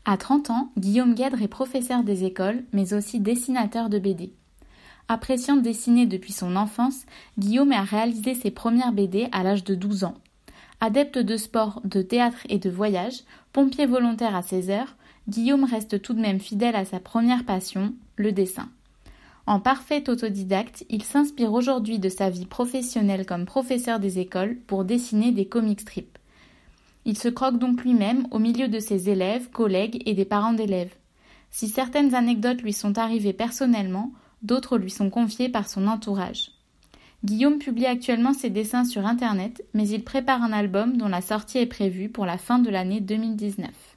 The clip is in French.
À 30 ans, Guillaume Guèdre est professeur des écoles, mais aussi dessinateur de BD. Appréciant de dessiner depuis son enfance, Guillaume a réalisé ses premières BD à l'âge de 12 ans. Adepte de sport, de théâtre et de voyage, pompier volontaire à 16 heures, Guillaume reste tout de même fidèle à sa première passion, le dessin. En parfait autodidacte, il s'inspire aujourd'hui de sa vie professionnelle comme professeur des écoles pour dessiner des comic strips. Il se croque donc lui-même au milieu de ses élèves, collègues et des parents d'élèves. Si certaines anecdotes lui sont arrivées personnellement, d'autres lui sont confiées par son entourage. Guillaume publie actuellement ses dessins sur Internet, mais il prépare un album dont la sortie est prévue pour la fin de l'année 2019.